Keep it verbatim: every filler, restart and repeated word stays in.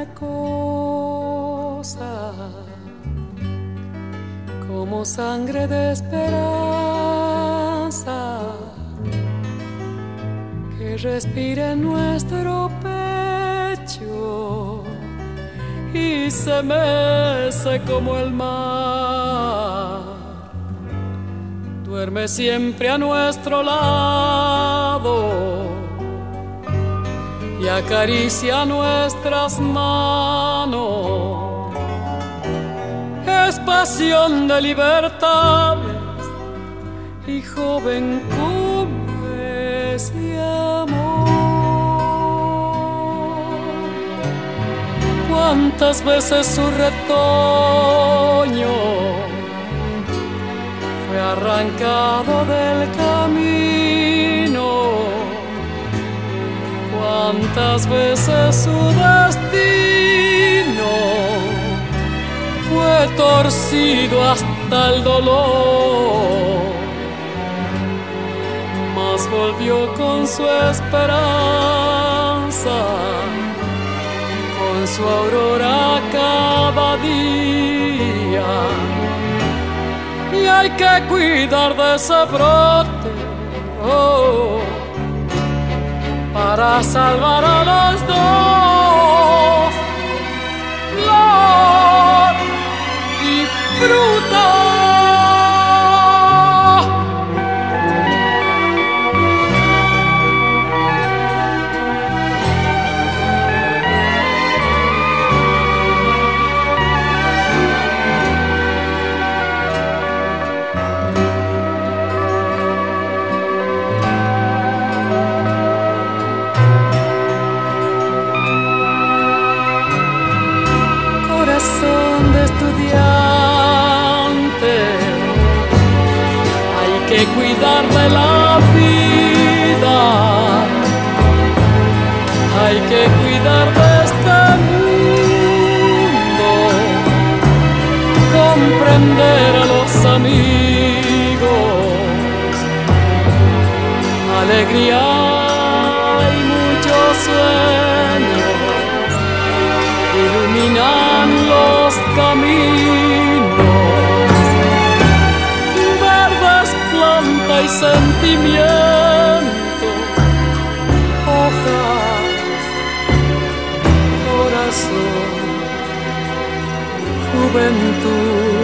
cosa como sangre de esperanza que respira en nuestro pecho y se mece como el mar. Duerme siempre a nuestro lado y acaricia nuestras manos. Es pasión de libertades y joven como ese amor. Cuántas veces su retoño fue arrancado del camino, cuántas veces su destino fue torcido hasta el dolor, mas volvió con su esperanza, con su aurora cada día. Y hay que cuidar de ese brote, oh, para salvar a los dos, flor y fruta. Hay que cuidar de la vida, hay que cuidar de este mundo, comprender a los amigos, alegría y muchos sueños iluminan los caminos. Y sentimiento, hojas, corazón, juventud.